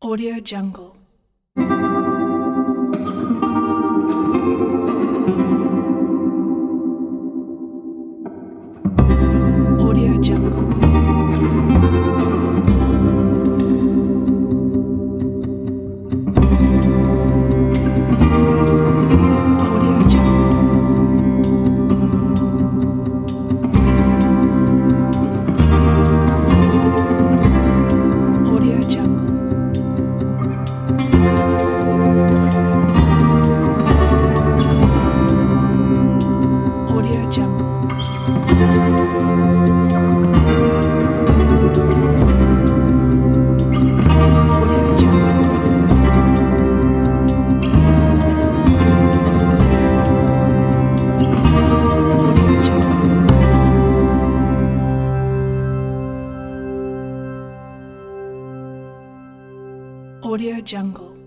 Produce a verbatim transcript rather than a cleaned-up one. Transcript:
Audio Jungle. Audio Jungle. Audio Jungle. Audio Jungle. Audio Jungle. Audio Jungle. Audio Jungle. Audio Jungle.